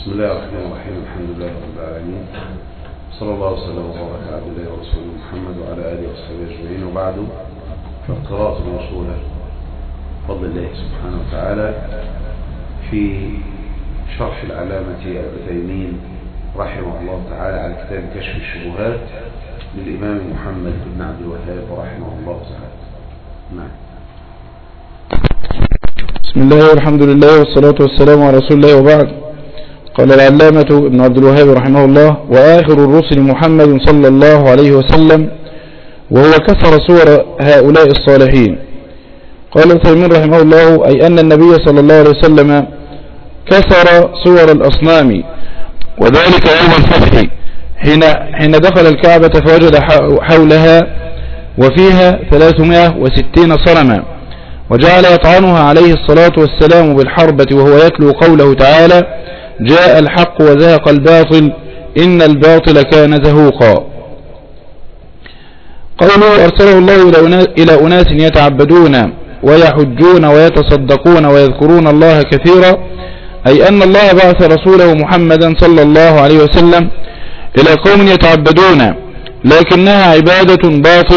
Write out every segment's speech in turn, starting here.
بسم الله الرحمن الرحيم. الحمد لله رب العالمين، صلى الله وسلم وبارك على عبد الله ورسوله محمد وعلى آله وصحبه أجمعين، وبعد. فقراءة موصولة بفضل الله سبحانه وتعالى في شرح العلامة العثيمين رحمه الله تعالى على كتاب كشف الشبهات للإمام محمد بن عبد الوهاب رحمه الله تعالى. نعم. بسم الله والحمد لله والصلاة والسلام على رسول الله، وبعد. قال العلامة ابن عبد الوهاب رحمه الله: وآخر الرسل محمد صلى الله عليه وسلم، وهو كسر صور هؤلاء الصالحين. قال العثيمين رحمه الله: أي أن النبي صلى الله عليه وسلم كسر صور الأصنام، وذلك يوم الفتح حين دخل الكعبة فوجد حولها وفيها 360 صنما، وجعل يطعنها عليه الصلاة والسلام بالحربة وهو يتلو قوله تعالى: جاء الحق وزهق الباطل إن الباطل كان زهوقا. قوله أرسله الله إلى أناس يتعبدون ويحجون ويتصدقون ويذكرون الله كثيرا، أي أن الله بعث رسوله محمدا صلى الله عليه وسلم إلى قوم يتعبدون، لكنها عبادة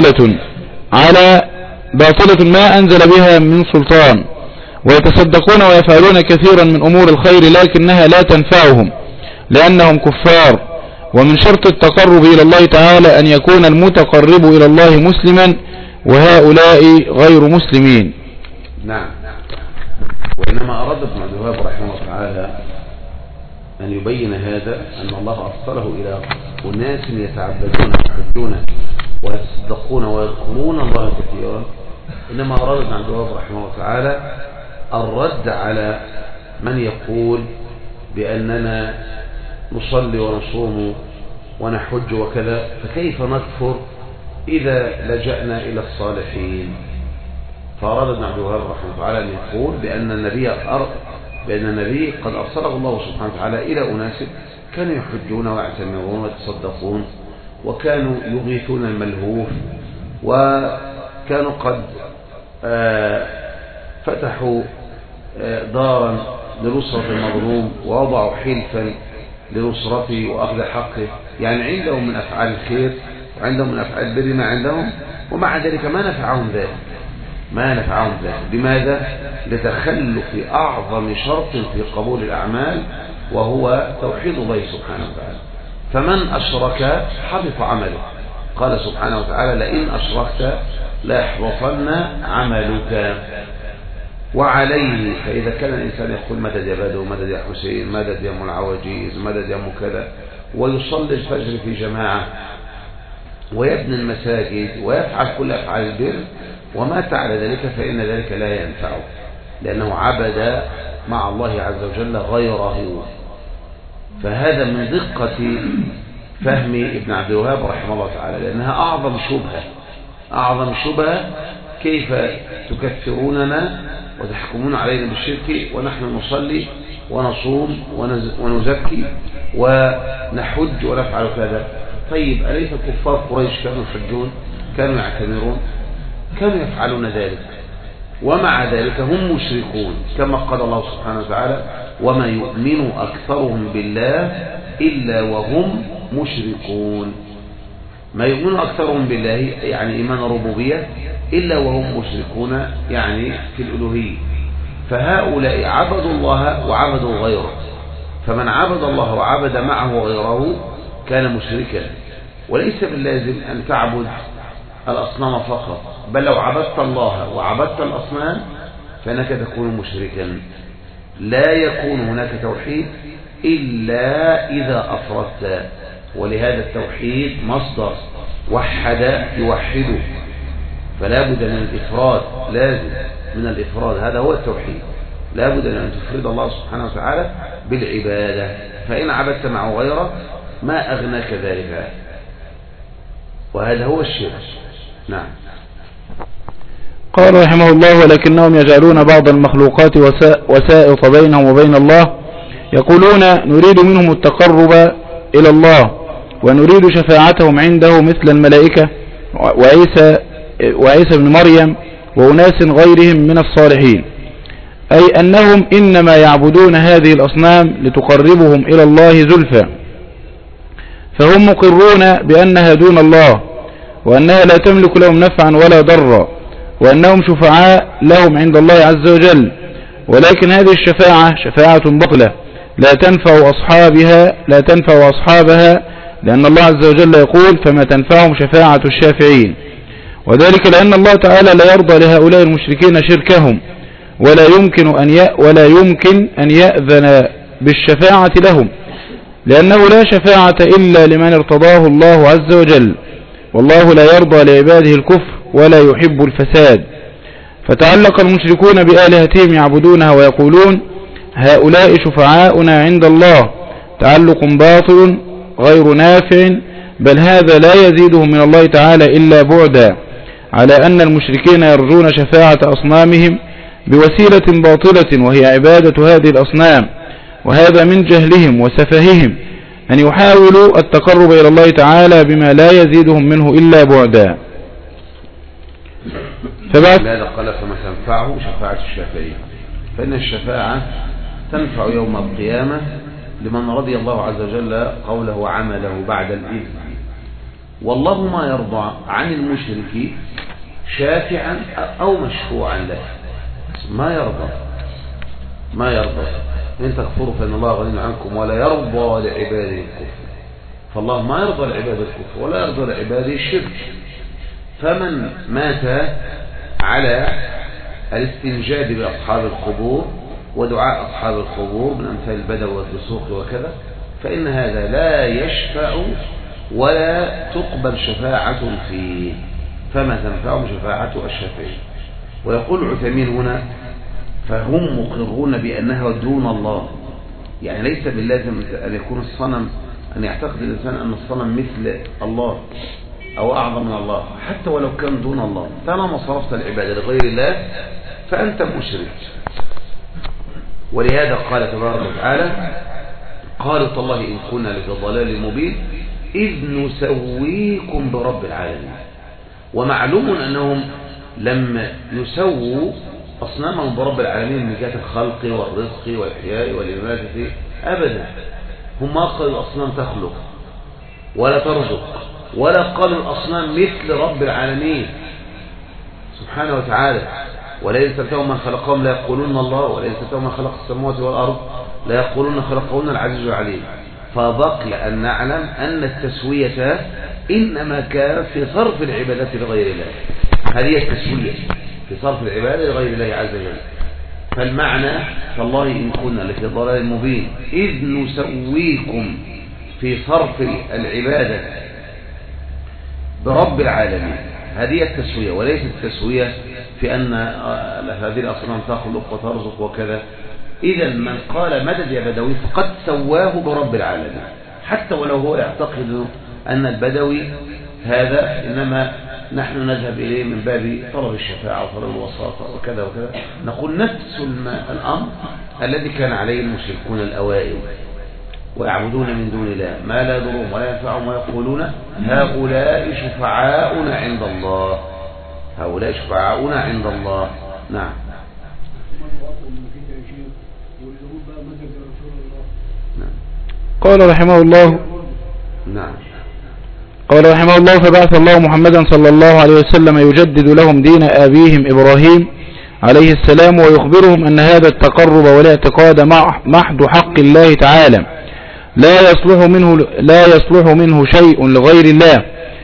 باطلة ما أنزل بها من سلطان، ويتصدقون ويفعلون كثيرا من أمور الخير لكنها لا تنفعهم لأنهم كفار. ومن شرط التقرب إلى الله تعالى أن يكون المتقرب إلى الله مسلما، وهؤلاء غير مسلمين. نعم. وإنما أراد ابن عبد الوهاب رحمه الله تعالى أن يبين هذا، أن الله أرسله إلى أناس يتعبدون ويحجون ويتصدقون ويذكرون الله كثيرا. إنما أراد ابن عبد الوهاب رحمه الله تعالى الرد على من يقول بأننا نصلي ونصوم ونحج وكذا، فكيف نكفر إذا لجأنا إلى الصالحين؟ فأراد ابن عبد الوهاب رحمه الله تعالى أن يقول بأن النبي قد أرسله الله سبحانه وتعالى إلى أناس كانوا يحجون ويعتمرون ويتصدقون، وكانوا يغيثون الملهوف، وكانوا قد فتحوا دارا لنصرة المظلوم، ووضعوا حلفا لنصرته وأخذ حقه. يعني عندهم من أفعال الخير وعندهم من أفعال البر ما عندهم، ومع ذلك ما نفعهم ذلك. لماذا؟ لتخلف أعظم شرط في قبول الأعمال، وهو توحيد الله سبحانه وتعالى. فمن أشرك حبط عمله. قال سبحانه وتعالى: لئن أشركت ليحبطن عملك. وعليه فإذا كان الإنسان يقول مدد يا بدو، مدد يا حسين، مدد يا ام العواجيز، مدد يا ام كذا، ويصلي الفجر في جماعة ويبني المساجد ويفعل كل أفعال البر وما تعالى ذلك، فإن ذلك لا ينفعه، لأنه عبد مع الله عز وجل غيره. فهذا من دقة فهم ابن عبد الوهاب رحمه الله تعالى، لأنها أعظم شبهة. كيف تكفروننا وتحكمون علينا بالشرك ونحن نصلي ونصوم ونزكي ونحج ونفعل كذا؟ طيب، أليس كفار قريش كانوا يحجون، كانوا يعتمرون، كانوا يفعلون ذلك، ومع ذلك هم مشركون، كما قال الله سبحانه وتعالى: وما يؤمن أكثرهم بالله إلا وهم مشركون. ما يؤمن أكثرهم بالله يعني إيمان ربوبية، إلا وهم مشركون يعني في الألوهية. فهؤلاء عبدوا الله وعبدوا غيره، فمن عبد الله وعبد معه غيره كان مشركا. وليس باللازم أن تعبد الأصنام فقط، بل لو عبدت الله وعبدت الأصنام فإنك تكون مشركا. لا يكون هناك توحيد إلا إذا أفردت، ولهذا التوحيد مصدر وحد يوحده، فلا بد من الإفراد، لازم من الإفراد، هذا هو التوحيد. لا بد من أن تفرد الله سبحانه وتعالى بالعبادة، فإن عبدت معه غيره ما أغناك ذلك، وهذا هو الشرك. نعم. قال رحمه الله: ولكنهم يجعلون بعض المخلوقات وسائط بينهم وبين الله، يقولون نريد منهم التقرب إلى الله ونريد شفاعتهم عنده مثل الملائكة وعيسى بن مريم وأناس غيرهم من الصالحين. أي أنهم إنما يعبدون هذه الأصنام لتقربهم إلى الله زلفى، فهم مقرون بأنها دون الله، وأنها لا تملك لهم نفعا ولا ضرا، وأنهم شفعاء لهم عند الله عز وجل. ولكن هذه الشفاعة شفاعة باطلة لا تنفع أصحابها، لأن الله عز وجل يقول: فما تنفعهم شفاعة الشافعين. وذلك لأن الله تعالى لا يرضى لهؤلاء المشركين شركهم، ولا يمكن أن يأذن بالشفاعة لهم، لأنه لا شفاعة إلا لمن ارتضاه الله عز وجل، والله لا يرضى لعباده الكفر ولا يحب الفساد. فتعلق المشركون بآلهتهم يعبدونها ويقولون: هؤلاء شفعاؤنا عند الله، تعلق باطل غير نافع، بل هذا لا يزيدهم من الله تعالى إلا بعدا، على أن المشركين يرجون شفاعة أصنامهم بوسيلة باطلة وهي عبادة هذه الأصنام، وهذا من جهلهم وسفههم أن يحاولوا التقرب إلى الله تعالى بما لا يزيدهم منه إلا بعدا. لهذا قال: فما تنفعه شفاعة الشافعين، فإن الشفاعة تنفع يوم القيامة لمن رضي الله عز وجل قوله وعمله بعد الإذن. والله ما يرضى عن المشرك شافعا أو مشفوعا له، ما يرضى. إن تكفروا فإن الله غني عنكم ولا يرضى لعباده الكفر، فالله ما يرضى لعباده الكفر ولا يرضى لعباده الشرك. فمن مات على الاستنجاد بأصحاب القبور ودعاء أصحاب القبور من أمثال البدو والدسوق وكذا، فإن هذا لا يشفع ولا تقبل شفاعة فيه، فما تنفعهم شفاعة الشافعين. ويقول عثيمين هنا: فهم مقرون بأنها دون الله، يعني ليس باللازم أن يكون الصنم، أن يعتقد الإنسان أن الصنم مثل الله أو أعظم من الله، حتى ولو كان دون الله. طالما صرفت العبادة لغير الله فأنت مشرك. ولهذا قال تبارك وتعالى: قالوا تالله إن كنا لفي ضلال مبين إذ نسويكم برب العالمين. ومعلوم أنهم لم يسووا أصنامهم برب العالمين من جهة الخلق والرزق والإحياء والإماتة أبدا. هم ما قالوا الأصنام تخلق ولا ترزق، ولا قالوا الأصنام مثل رب العالمين سبحانه وتعالى. ولئن سألتهم من خلقهم لا يقولون الله، ولئن سألتهم من خلق السماوات والأرض لا يقولون خلقهن العزيز العليم. فبقي أن نعلم أن التسوية إنما كان في صرف العبادات لغير الله. هذه التسوية في صرف العبادة لغير الله عز وجل. فالمعنى: فالله إن كنا لفي ضلال مبين إذ نسويكم في صرف العبادة برب العالمين. هذه التسوية، وليس التسوية في أن هذه الأصنام تخلق وترزق وكذا. إذا من قال مدد يا بدوي فقد سواه برب العالمين، حتى ولو هو يعتقد أن البدوي هذا إنما نحن نذهب إليه من باب طلب الشفاعة وطلب الوساطة وكذا وكذا. نقول نفس الأمر الذي كان عليه المشركون الأوائل، ويعبدون من دون الله ما لا يضرهم ولا ينفعهم، ويقولون هؤلاء شفعاؤنا عند الله، هؤلاء شفعاؤنا عند الله. نعم. قال رحمه الله: نعم. قال رحمه الله: فبعث الله محمدا صلى الله عليه وسلم يجدد لهم دين آبيهم إبراهيم عليه السلام، ويخبرهم أن هذا التقرب والاعتقاد محض حق الله تعالى لا يصلح منه شيء لغير الله.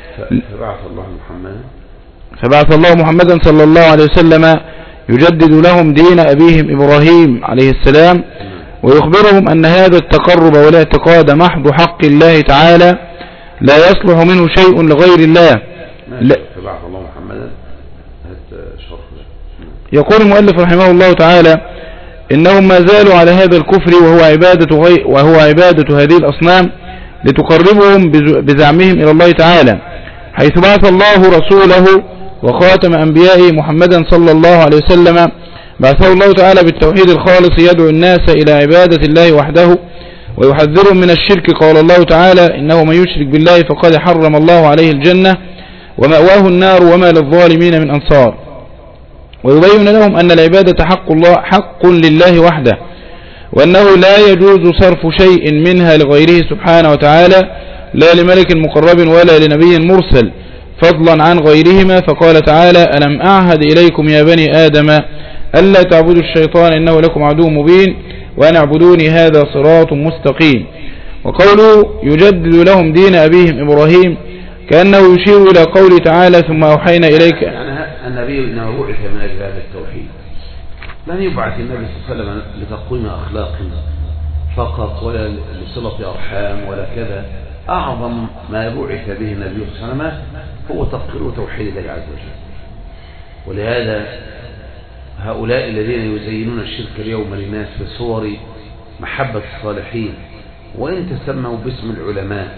فبعث الله محمدا صلى الله عليه وسلم يجدد لهم دين أبيهم إبراهيم عليه السلام، ويخبرهم أن هذا التقرب والاعتقاد محض حق الله تعالى لا يصلح منه شيء لغير الله. فبعث الله محمدا. يقول المؤلف رحمه الله تعالى: إنهم ما زالوا على هذا الكفر وهو عبادة هذه الأصنام لتقربهم بزعمهم إلى الله تعالى، حيث بعث الله رسوله وخاتم أنبيائه محمدا صلى الله عليه وسلم، بعثه الله تعالى بالتوحيد الخالص يدعو الناس إلى عبادة الله وحده ويحذرهم من الشرك. قال الله تعالى: إنه من يشرك بالله فقد حرم الله عليه الجنة ومأواه النار وما للظالمين من أنصار. ويبين لهم أن العبادة حق لله وحده، وأنه لا يجوز صرف شيء منها لغيره سبحانه وتعالى، لا لملك مقرب ولا لنبي مرسل، فضلا عن غيرهما. فقال تعالى: ألم أعهد إليكم يا بني آدم ألا تعبدوا الشيطان إنه لكم عدو مبين وأن اعبدوني هذا صراط مستقيم. وقوله يجدد لهم دين أبيهم إبراهيم كأنه يشير إلى قوله تعالى: ثم أوحينا إليك. يعني النبي إنه بعث من أجل هذا التوحيد، لم يبعث النبي صلى الله عليه وسلم لتقويم أخلاق فقط ولا لصلة أرحام ولا كذا. أعظم ما بعث به النبي صلى الله عليه وسلم هو تقرير توحيد الله عز وجل. ولهذا هؤلاء الذين يزينون الشرك اليوم للناس بصور محبة الصالحين، وإن تسموا باسم العلماء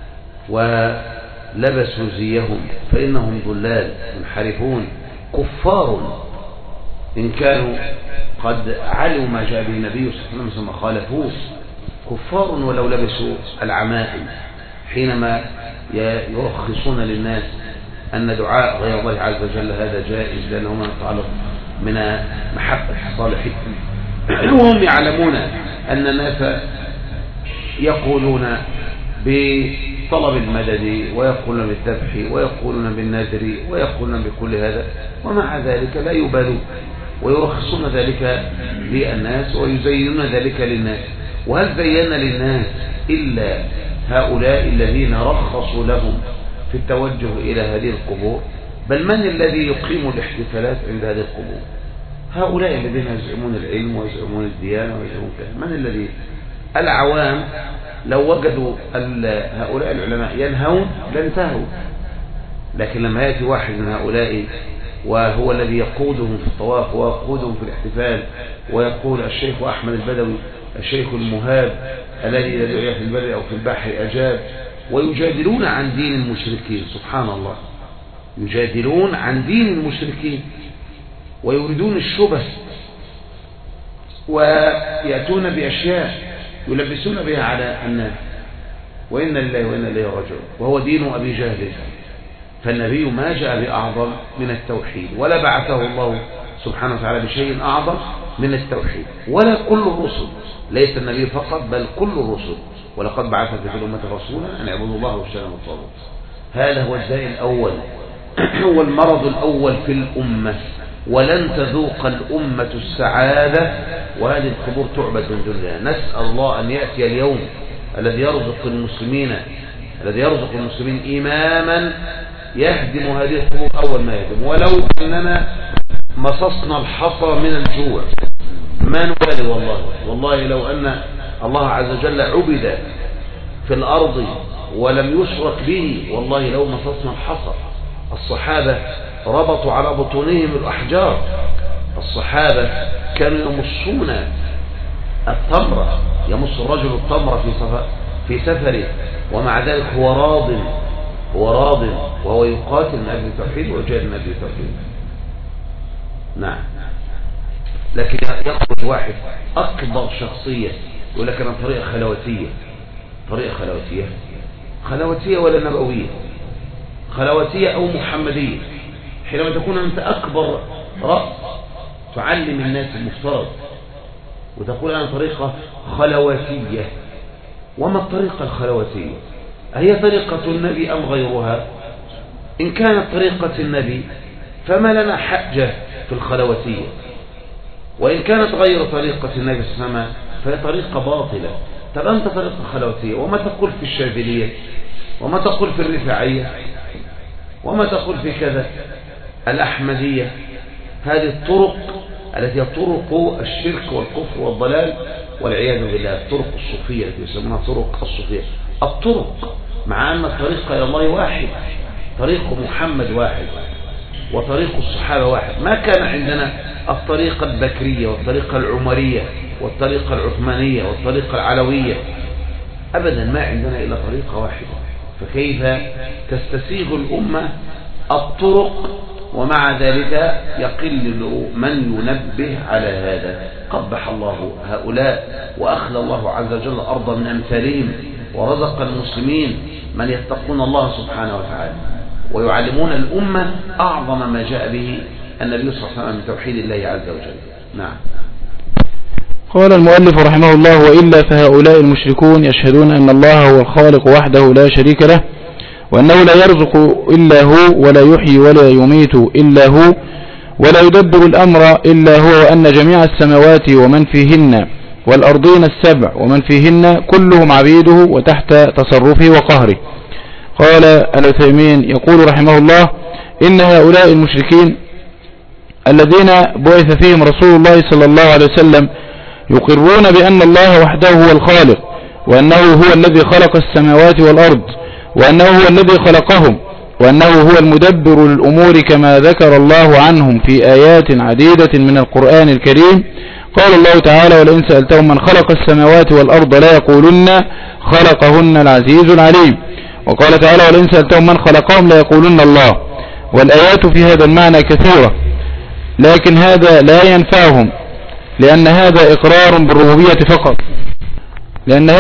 ولبسوا زيهم فإنهم ضلال منحرفون كفار، إن كانوا قد علموا ما جاء به النبي صلى الله عليه وسلم خالفوه، كفار ولو لبسوا العمائم، حينما يرخصون للناس أن دعاء غير الله عز وجل هذا جائز لأنه ما يتعلق من محبة الصالحين، وهم يعلمون أن الناس يقولون بطلب المدد ويقولون بالذبح ويقولون بالنذر ويقولون بكل هذا، ومع ذلك لا يبالون ويرخصون ذلك للناس ويزينون ذلك للناس. وهل زينا للناس إلا هؤلاء الذين رخصوا لهم في التوجه إلى هذه القبور؟ بل من الذي يقيم الاحتفالات عند هذه القبور؟ هؤلاء الذين يزعمون العلم ويزعمون الديانة ويزعمون كذا. من الذي؟ العوام لو وجدوا هؤلاء العلماء ينهون لانتهوا، لكن لما يأتي واحد من هؤلاء وهو الذي يقودهم في الطواف ويقودهم في الاحتفال ويقول الشيخ أحمد البدوي الشيخ المهاب الذي إذا دعي في البر أو في البحر أجاب، ويجادلون عن دين المشركين، سبحان الله، يجادلون عن دين المشركين ويريدون الشبه ويأتون بأشياء يلبسون بها على الناس، وإن لله وإنا إليه راجعون، وهو دين أبي جهل. فالنبي ما جاء بأعظم من التوحيد، ولا بعثه الله سبحانه وتعالى بشيء أعظم من التوحيد، ولا كل الرسل، ليس النبي فقط بل كل الرسل، ولقد بعثنا في الأمة رسولا أن اعبدوا الله واجتنبوا الطاغوت. هذا هو الداء الأول، هو المرض الأول في الأمة، ولن تذوق الأمة السعادة وهذه القبور تعبد من دون الله. نسأل الله أن يأتي اليوم الذي يرزق المسلمين إماما يهدم هذه القبور أول ما يهدم، ولو أننا مصصنا الحصى من الجوع ما نبالي. والله لو أن الله عز وجل عبد في الأرض ولم يشرك به، والله لو مصصنا الحصى. الصحابة ربطوا على بطونهم الأحجار، الصحابة كانوا يمصون التمرة، يمص الرجل التمرة في سفره، ومع ذلك هو راض وهو يقاتل من أجل التوحيد ويجاهد من أجل التوحيد. نعم. لكن يخرج واحد أكبر شخصية يقول لك أنا طريقة خلوتية ولا نبوية، خلوتية أو محمدية. حينما تكون أنت أكبر رأس تعلم الناس المفترض وتقول أنا طريقة خلوتية. وما الطريقة الخلوتية؟ هي طريقة النبي أم غيرها؟ إن كانت طريقة النبي فما لنا حجة في الخلوتية، وإن كانت غير طريقة النبي صلى الله عليه وسلم فهي طريقة باطلة. طب أنت طريقة خلوتية، وما تقول في الشاذلية، وما تقول في الرفاعية، وما تقول في كذا الأحمدية. هذه الطرق التي هي طرق الشرك والكفر والضلال والعياذ بالله، الطرق الصوفية التي يسمونها طرق الصوفية. الطرق مع أن الطريق إلى الله واحد، طريق محمد واحد وطريق الصحابة واحد. ما كان عندنا الطريقة البكرية والطريقة العمرية والطريقة العثمانية والطريقة العلوية، أبدا ما عندنا إلا طريقة واحدة. فكيف تستسيغ الأمة الطرق ومع ذلك يقل من ينبه على هذا؟ قبح الله هؤلاء وأخلى الله عز وجل أرضا من أمثالهم، ورزق المسلمين من يتقون الله سبحانه وتعالى ويعلمون الأمة أعظم ما جاء به النبي صلى الله عليه وسلم من توحيد الله عز وجل. نعم. قال المؤلف رحمه الله: وإلا فهؤلاء المشركون يشهدون أن الله هو الخالق وحده لا شريك له، وأنه لا يرزق إلا هو، ولا يحيي ولا يميت إلا هو، ولا يدبر الأمر إلا هو، وأن جميع السماوات ومن فيهن والأرضين السبع ومن فيهن كلهم عبيده وتحت تصرفه وقهره. قال العثيمين يقول رحمه الله: إن هؤلاء المشركين الذين بعث فيهم رسول الله صلى الله عليه وسلم يقرون بأن الله وحده هو الخالق، وأنه هو الذي خلق السماوات والأرض، وأنه هو الذي خلقهم، وأنه هو المدبر للأمور كما ذكر الله عنهم في آيات عديدة من القرآن الكريم. قال الله تعالى: ولئن سألتهم من خلق السماوات والأرض لا يقولن خلقهن العزيز العليم. وقال تعالى: ولئن سألتهم من خلقهم لا يقولن الله. والآيات في هذا المعنى كثيرة، لكن هذا لا ينفعهم، لأن هذا إقرار بالربوبية فقط، لأن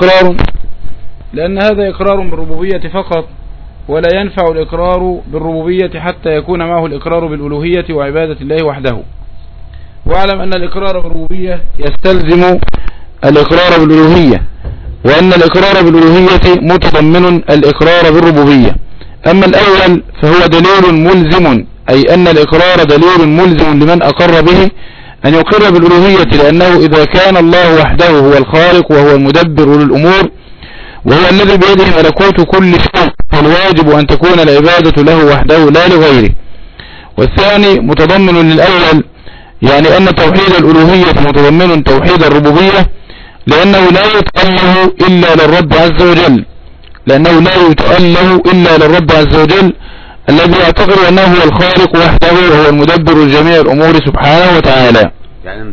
هذا إقرار بالربوبية فقط، ولا ينفع الإقرار بالربوبية حتى يكون معه الإقرار بالألوهية وعبادة الله وحده. واعلم أن الإقرار بالربوبية يستلزم الإقرار بالألوهية، وأن الإقرار بالألوهية متضمن الإقرار بالربوبية. أما الأول فهو دليل ملزم، أي أن الإقرار دليل ملزم لمن أقر به أن يقر بالألوهية، لأنه إذا كان الله وحده هو الخالق وهو المدبر للأمور وهو الذي بيده ملكوت كل شيء، فالواجب أن تكون العبادة له وحده لا لغيره. والثاني متضمن للأول، يعني أن توحيد الألوهية متضمن توحيد الربوبية، لأنه لا يتأله إلا للرب عز وجل، الذي يعتقد أنه هو الخالق وحده وهو المدبر لجميع الأمور سبحانه وتعالى. يعني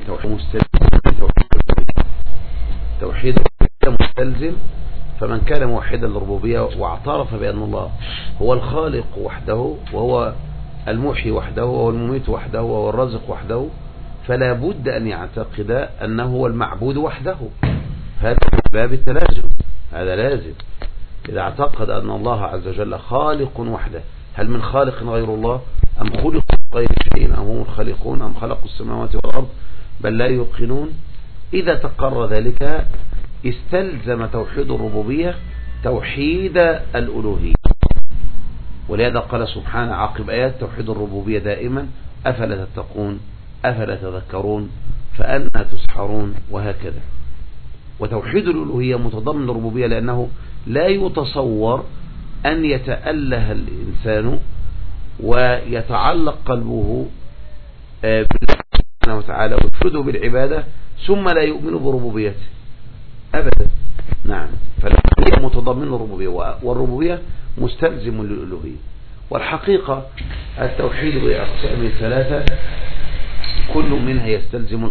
توحيد مستلزم، فمن كان موحدا للربوبية واعترف بأن الله هو الخالق وحده وهو المحيي وحده وهو المميت وحده وهو الرازق وحده، فلا بد أن يعتقد أنه هو المعبود وحده. هذا باب التلازم، هذا لازم. إذا اعتقد أن الله عز وجل خالق وحده، هل من خالق غير الله؟ أم خلقوا غير شيء؟ أم هم الخالقون أم خلقوا السماوات والأرض؟ بل لا يوقنون. إذا تقرر ذلك استلزم توحيد الربوبية توحيد الألوهية. ولهذا قال سبحانه عقب آيات توحيد الربوبية دائما: أفلا تتقون أفلا تذكرون فأنى تسحرون، وهكذا. وتوحيد الألوهية متضمن الربوبية، لأنه لا يتصور أن يتأله الإنسان ويتعلق قلبه بالله سبحانه وتعالى ويفرده بالعبادة ثم لا يؤمن بربوبيته أبدا. نعم. فالألوهية متضمن الربوبية، والربوبية مستلزم للألوهية. والحقيقة التوحيد بأقسام ثلاثة، كل منها يستلزم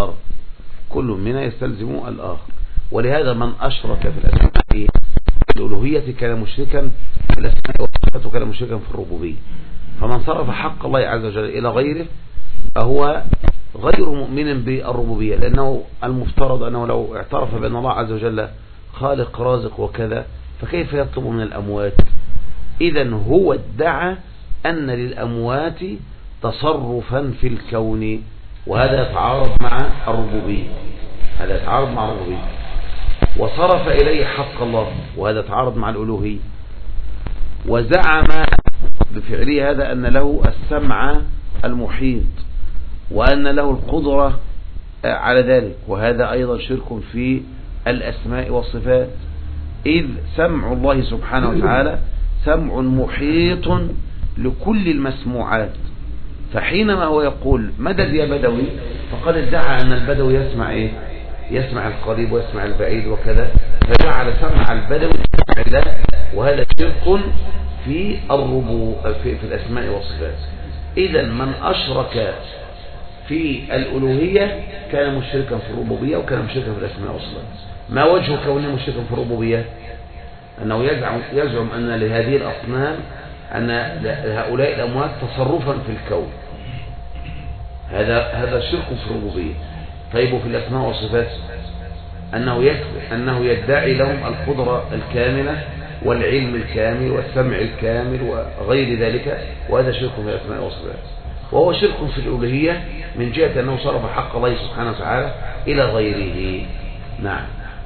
الآخر، ولهذا من أشرك في الأسماء الألوهية كان مشركا في الأسماء والصفات وكان مشركا في الربوبية. فمن صرف حق الله عز وجل إلى غيره فهو غير مؤمن بالربوبية، لأنه المفترض أنه لو اعترف بأن الله عز وجل خالق رازق وكذا فكيف يطلب من الأموات؟ إذن هو ادعى أن للأموات تصرفا في الكون، وهذا يتعارض مع الربوبية، وصرف إليه حق الله، وهذا يتعارض مع الألوهية. وزعم بفعله هذا أن له السمع المحيط وأن له القدرة على ذلك، وهذا أيضا شرك في الأسماء والصفات، إذ سمع الله سبحانه وتعالى سمع محيط لكل المسموعات. فحينما هو يقول مدد يا بدوي فقد ادعى أن البدوي يسمع إيه؟ يسمع القريب ويسمع البعيد وكذا، فجعل سمع البدوي سمع الله، وهذا شرك في في الأسماء والصفات. إذا من أشرك في الألوهية كان مشركا في الربوبية وكان مشركا في الأسماء والصفات. ما وجه كونه مشركا في الربوبية؟ أنه يزعم أن لهذه الأصنام أن هؤلاء الأموات تصرفا في الكون، هذا شرك في الربوبية. طيب في الأسماء والصفات أنه يدعي لهم القدرة الكاملة والعلم الكامل والسمع الكامل وغير ذلك، وهذا شرك في الأسماء والصفات. وهو شرك في الألوهية من جهة أنه صرف حق الله سبحانه وتعالى إلى غيره. نعم.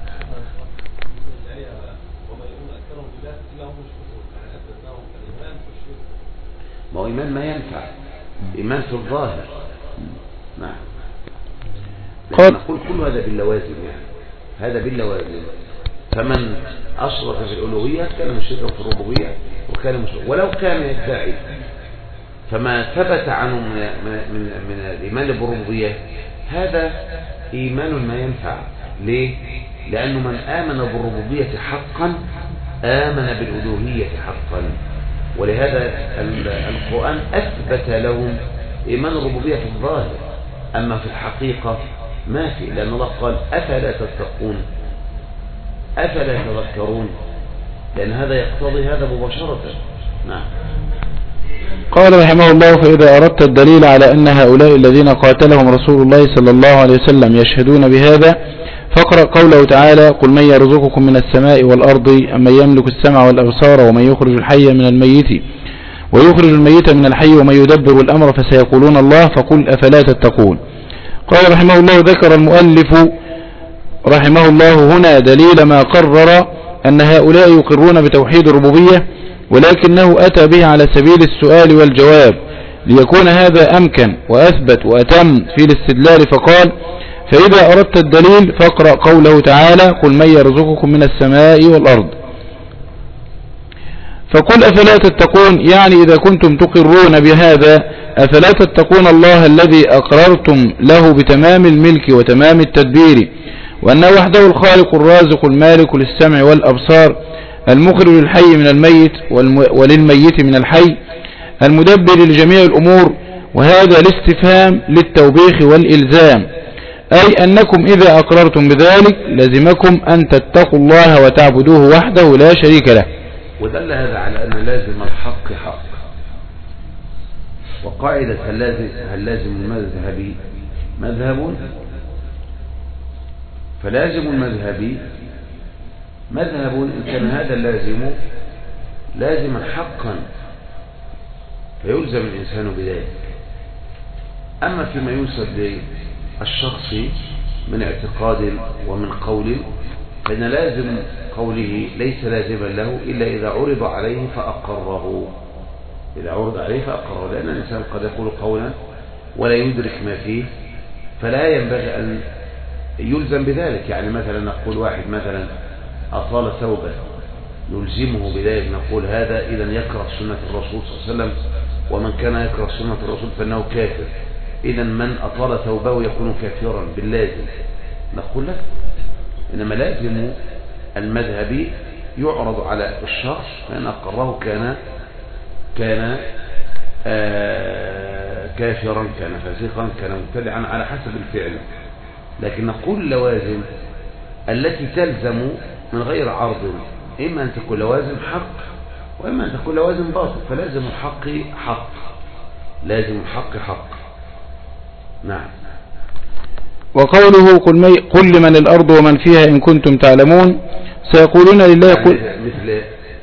ما هو إيمان ما ينفع، إيمان في الظاهر. نعم. نقول كل هذا باللوازم، يعني هذا باللوازم. فمن أشرك في الألوهية كان مشركا في الربوبية وكان مشركا، ولو كان يدعي فما ثبت عنه من الإيمان بالربوبية هذا إيمان ما ينفع. ليه؟ لأنه من آمن بالربوبية حقا آمن بالألوهية حقا، ولهذا القرآن أثبت لهم إيمان الربوبية في الظاهر، أما في الحقيقة ما في، لأن الله قال أفلا تتقون أفلا تذكرون، لأن هذا يقتضي هذا مباشرة. نعم. قال رحمه الله: فإذا أردت الدليل على أن هؤلاء الذين قاتلهم رسول الله صلى الله عليه وسلم يشهدون بهذا فاقرأ قوله تعالى: قل من يرزقكم من السماء والأرض أمن يملك السمع والأبصار ومن يخرج الحي من الميت ويخرج الميت من الحي ومن يدبر الأمر فسيقولون الله فقل أفلا تتقون. قال رحمه الله: ذكر المؤلف رحمه الله هنا دليل ما قرر أن هؤلاء يقرون بتوحيد الربوبية، ولكنه أتى به على سبيل السؤال والجواب ليكون هذا أمكن وأثبت وأتم في الاستدلال، فقال: فإذا أردت الدليل فاقرأ قوله تعالى: قل من يرزقكم من السماء والأرض. فقل أفلا تتقون، يعني إذا كنتم تقرون بهذا أفلا تتقون الله الذي أقررتم له بتمام الملك وتمام التدبير، وأنه وحده الخالق الرازق المالك للسمع والأبصار المخرج الحي من الميت وللميت من الحي المدبر لجميع الأمور. وهذا الاستفهام للتوبيخ والإلزام، أي أنكم إذا أقررتم بذلك لزمكم أن تتقوا الله وتعبدوه وحده لا شريك له. ودل هذا على أن لازم الحق حق. وقاعدة هل لازم المذهب مذهب، فلازم المذهب مذهب إن كان هذا اللازم لازما حقا فيلزم الإنسان بذلك. أما فيما ينسب للشخص من اعتقاد ومن قول فإن لازم قوله ليس لازما له إلا إذا عرض عليه فأقره، إذا عرض عليه فأقره، لأن الإنسان قد يقول قولا ولا يدرك ما فيه فلا ينبغي أن يلزم بذلك. يعني مثلا نقول واحد مثلا أطال ثوبه نلزمه بذلك، نقول هذا إذا يكره سنة الرسول صلى الله عليه وسلم، ومن كان يكره سنة الرسول فإنه كافر، إذا من أطال ثوبه يكون كافرا باللازم. نقول لك إنما لازم المذهبي يعرض على الشخص فإن أقره كان كافرا، كان فاسقا، كان مبتدعا على حسب الفعل. لكن نقول لوازم التي تلزم من غير عرض، إما أن تكون لوازم حق وإما أن تكون لوازم باطل، فلازم الحق حق، لازم الحق حق. نعم. وقوله قل لمن الأرض ومن فيها إن كنتم تعلمون سيقولون لله قل، مثل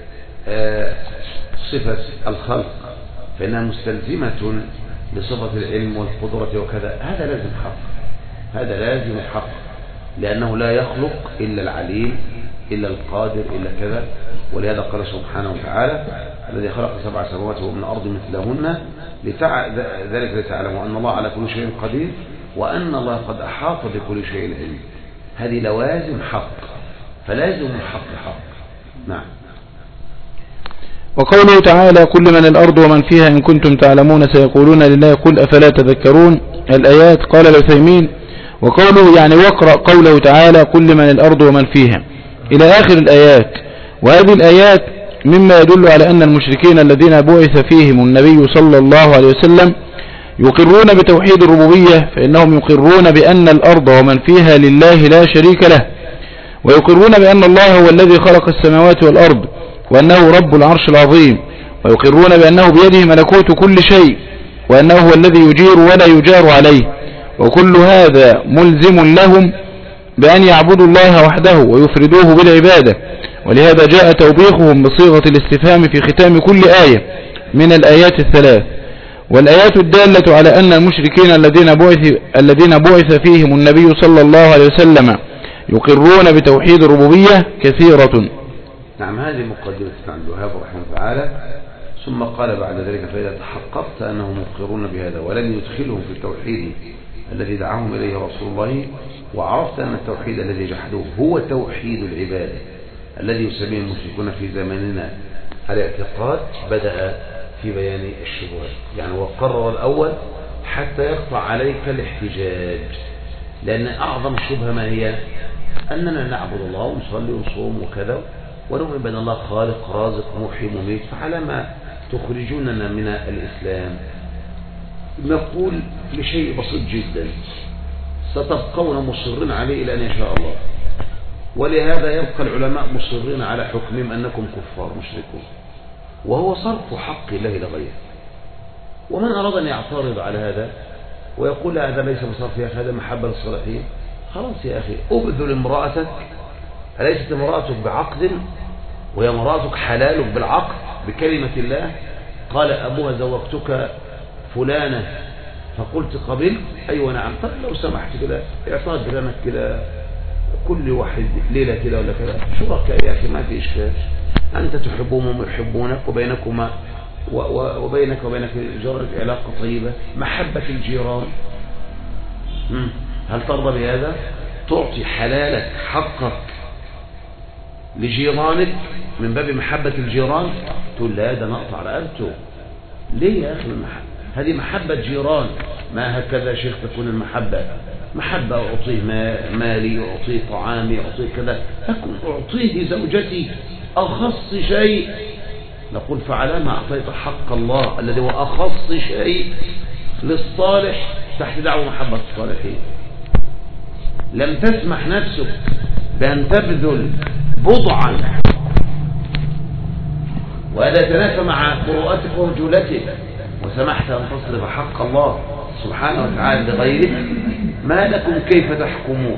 صفة الخلق فإنها مستلزمة لصفة العلم والقدرة وكذا، هذا لازم حق، هذا لازم حق، لأنه لا يخلق إلا العليم إلا القادر إلا كذا. ولهذا قال سبحانه وتعالى: الذي خلق 7 سماوات ومن الأرض مثلهن ذلك لتعلموا أن الله على كل شيء قدير وأن الله قد أحاط بكل شيء علم. هذه لوازم حق، فلازم الحق حق. نعم. وقوله تعالى: كل من الأرض ومن فيها إن كنتم تعلمون سيقولون لله قل أفلا تذكرون. الآيات. قال العثيمين: وقوله يعني واقرأ قوله تعالى: كل من الأرض ومن فيها إلى آخر الآيات. وهذه الآيات مما يدل على أن المشركين الذين بعث فيهم النبي صلى الله عليه وسلم يقرون بتوحيد الربوبية، فإنهم يقرون بأن الأرض ومن فيها لله لا شريك له، ويقرون بأن الله هو الذي خلق السماوات والأرض وأنه رب العرش العظيم، ويقرون بأنه بيده ملكوت كل شيء وأنه هو الذي يجير ولا يجار عليه. وكل هذا ملزم لهم بأن يعبدوا الله وحده ويفردوه بالعبادة، ولهذا جاء توبيخهم بصيغة الاستفهام في ختام كل آية من الآيات الثلاث. والآيات الدالة على أن المشركين الذين بعث فيهم النبي صلى الله عليه وسلم يقرون بتوحيد الربوبية كثيرة. نعم، هذه مقدمة عن الوهاب رحمه الله تعالى، ثم قال بعد ذلك: فإذا تحققت أنهم مقرون بهذا ولم يدخلهم في التوحيد الذي دعاهم إليه رسول الله، وعرفت أن التوحيد الذي جحدوه هو توحيد العبادة الذي يسميه المشركون في زماننا الاعتقاد، بدأ في بيان الشبهات. يعني وقرر الأول حتى يقطع عليك الاحتجاج، لأن أعظم الشبهة ما هي؟ أننا نعبد الله ونصلي ونصوم وكذا ونؤمن بأن الله خالق رازق محيي مميت، فعلى ما تخرجوننا من الإسلام؟ نقول لشيء بسيط جدا: ستبقون مصرين عليه إلى أن يشاء الله. ولهذا يبقى العلماء مصرين على حكمهم أنكم كفار مشركون، وهو صرف حق الله لغيره. ومن أراد أن يعترض على هذا ويقول هذا ليس بصرف يا أخي، هذا محبة للصالحين، خلاص يا أخي أبذل امرأتك، أليست امرأتك بعقد؟ وهي امرأتك حلالك بالعقد بكلمة الله. قال أبوها: زوجتك فلانة، فقلت قبلت؟ أيوة نعم. طب لو سمحت كده اعترض بلانك كده كل واحد ليلة كده ولا كده، شركاء يا أخي، ما في إشكال، أنت تحبهم وهم يحبونك، وبينكما وبينك وبينك جارك علاقة طيبة، محبة الجيران. هل ترضى بهذا؟ تعطي حلالك حقك لجيرانك من باب محبة الجيران؟ تقول لا، ده نقطع رقبته. ليه يا أخي؟ المحبة هذه محبة جيران. ما هكذا شيخ تكون المحبة؟ محبة أعطيه مالي، أعطيه طعامي، أعطيه كذا، لكن أعطيه زوجتي أخص شيء. نقول: فعلى ما أعطيت حق الله الذي هو أخص شيء للصالح تحت دعوة محبة الصالحين. لم تسمح نفسك بأن تبذل بضعا، وهذا يتنافى مع قراءتك ورجولتك، وسمحت أن تصرف حق الله سبحانه وتعالى لغيرك. ما لكم كيف تحكمون؟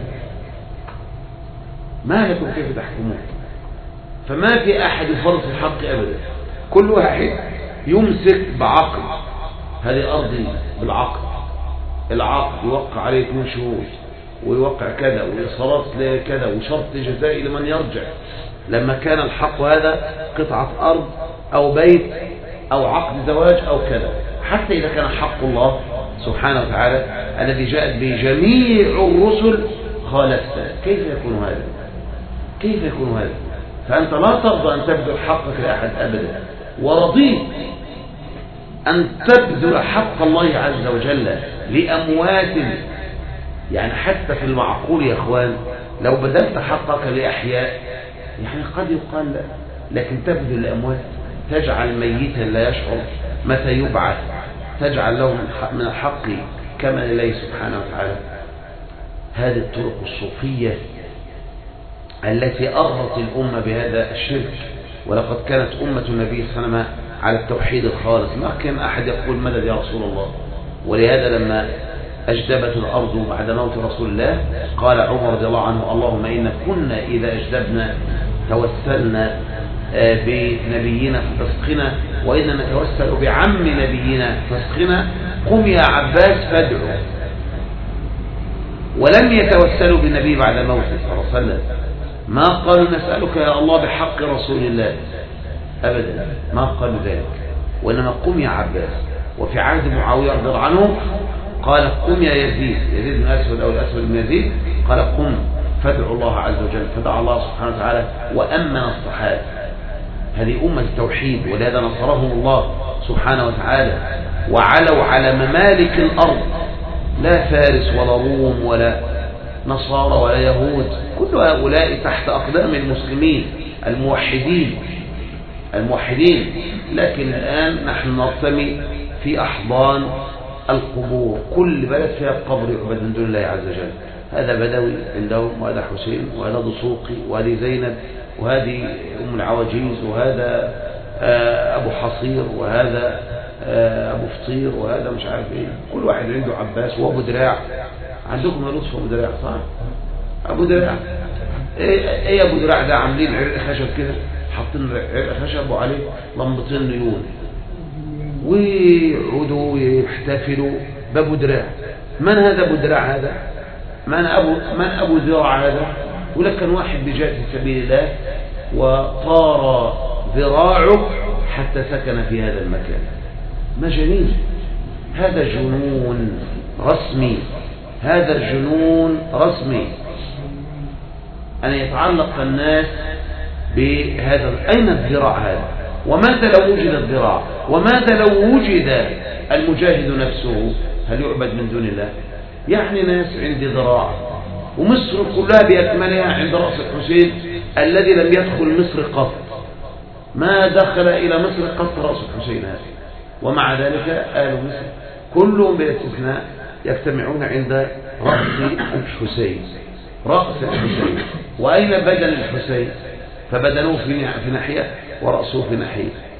ما لكم كيف تحكمون؟ فما في أحد يفرط الحق أبدا، كل واحد يمسك بعقد. هذه أرضي بالعقد، العقد يوقع عليه 2 شهور، ويوقع كذا، وإصرارات لكذا، وشرط جزائي لمن يرجع. لما كان الحق هذا قطعة أرض أو بيت أو عقد زواج أو كذا، حتى إذا كان حق الله سبحانه وتعالى الذي جاءت به جميع الرسل خالفته، كيف يكون هذا؟ كيف يكون هذا؟ فأنت لا ترضى أن تبذل حقك لأحد أبدا، ورضيت أن تبذل حق الله عز وجل لأموات. يعني حتى في المعقول يا أخوان، لو بذلت حقك لأحياء يعني قد يقال لا، لكن تبذل لأموات، تجعل ميتا لا يشعر متى يبعث، تجعل له من الحق كما إليه سبحانه وتعالى. هذه الطرق الصوفية التي أغرت الأمة بهذا الشرك. ولقد كانت أمة النبي صلى الله عليه وسلم على التوحيد الخالص، ما كان أحد يقول مدد يا رسول الله. ولهذا لما أجدبت الأرض بعد موت رسول الله قال عمر رضي الله عنه: اللهم إن كنا إذا أجدبنا توسلنا بنبينا فاسقنا، وإننا نتوسل بعم نبينا فاسقنا، قم يا عباس فادعو. ولم يتوسلوا بالنبي بعد موته صلى الله عليه وسلم، ما قالوا نسألك يا الله بحق رسول الله أبدا، ما قالوا ذلك، وإنما قم يا عباس. وفي عهد معاوية رضي الله عنه قال: قم يا يزيد بن الأسود أو الأسود بن يزيد، قال: قم فادعوا الله عز وجل، فدعا الله سبحانه وتعالى وأمن الصحابة. هذه أمة التوحيد، ولهذا نصرهم الله سبحانه وتعالى، وعلوا على ممالك الأرض، لا فارس ولا روم ولا نصارى ولا يهود، كل هؤلاء تحت أقدام المسلمين الموحدين. لكن الآن نحن نرتمي في أحضان القبور، كل بلد فيها قبر يعبد من دون الله عز وجل. هذا بدوي عندهم، وهذا حسين، وهذا دسوقي، وهذه زينب، وهذه أم العواجيز، وهذا أبو حصير، وهذا أبو فطير، وهذا مش عارف إيه. كل واحد عنده عباس وأبو دراع. عندكم يا لطف أبو دراع صح؟ أبو دراع إيه أبو دراع ده؟ عاملين عرق خشب كده، حاطين عرق خشب وعليه لمبتين نيون، ويعودوا يحتفلوا بأبو دراع. من هذا أبو دراع هذا؟ من أبو ذراع هذا؟ ولكن واحد بجاء في سبيل الله وطار ذراعه حتى سكن في هذا المكان. مجانين. هذا جنون رسمي، هذا الجنون رسمي أن يتعلق الناس بهذا. أين الذراع هذا؟ وماذا لو وجد الذراع؟ وماذا لو وجد المجاهد نفسه؟ هل يعبد من دون الله؟ يعني ناس عندي ذراع، ومصر كلها بأكملها عند رأس الحسين الذي لم يدخل مصر قط، ما دخل إلى مصر قط رأس الحسين هذا، ومع ذلك آل مصر كلهم بلا استثناء يجتمعون عند رأس الحسين. رأس الحسين. وأين بدن الحسين؟ فبدنوه في ناحية ورأسه في ناحية.